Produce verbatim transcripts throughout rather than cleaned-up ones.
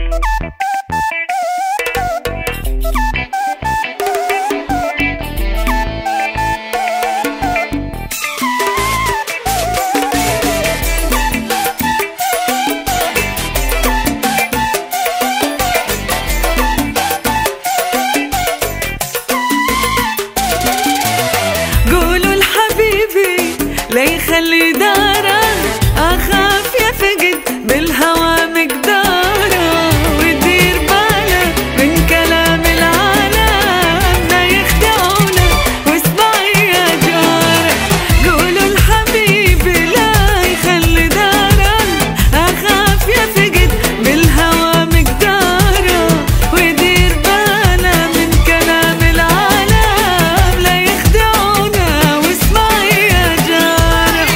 لا يخلي داره، أخاف يفقد بالهوى مقداره، ويدير باله من كلام العالم لا يخدعونه، واسمعي يا جاره قولوا الحبيبي لا يخلي داره، أخاف يفقد بالهوى مقداره، ويدير باله من كلام العالم لا يخدعونه، واسمعي يا جاره.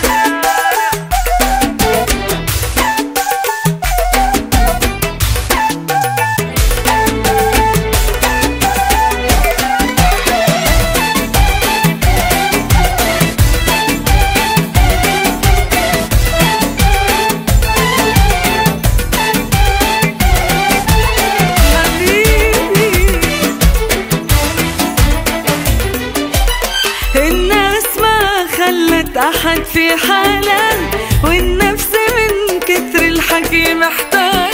الناس ما خلت أحد في حاله، والنفس من كتر الحكي محتار.